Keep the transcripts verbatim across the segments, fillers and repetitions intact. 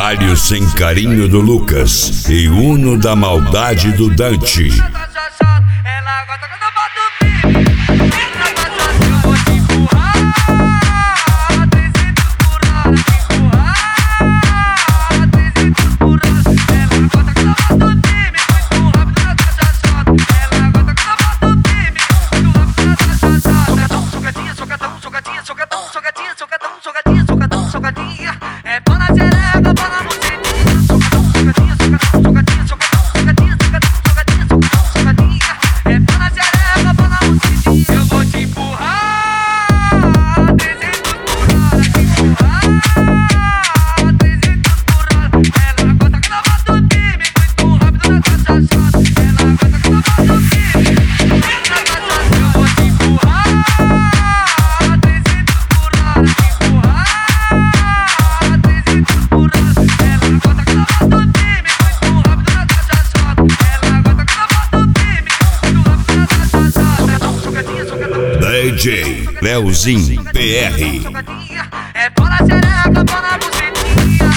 Palio sem carinho do Lucas e Uno da maldade do Dante. D J Leozinho P R. É bola xereca, bola bucetinha.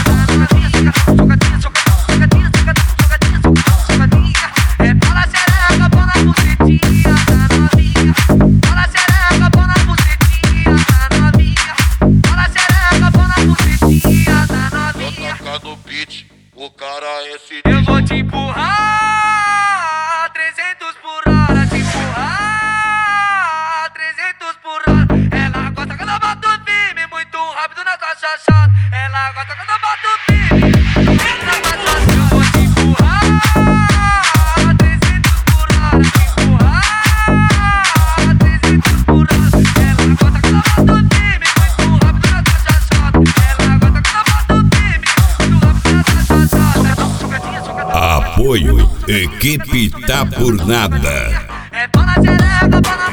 É bola xereca, bola bucetinha. Bola xereca, bola bucetinha. Bola xereca, bola bucetinha. Vou tocar no beat, o cara é esse. Eu vou te empurrar trezentos por hora, te empurrar trezentos por hora. Ela gosta quando eu boto firme, muito rápido na tua chachada. Ela gosta quando eu boto firme, entra na chachada. Eu vou te empurrar trezentos por hora, te empurrar trezentos por hora. Ela gosta quando eu boto firme, muito rápido na tua chachada. Ela gosta quando eu boto firme, muito rápido na tua chachada. Sugadinha, sugadinha. Apoio Equipe Tá Por Nada. É bola xereca, bola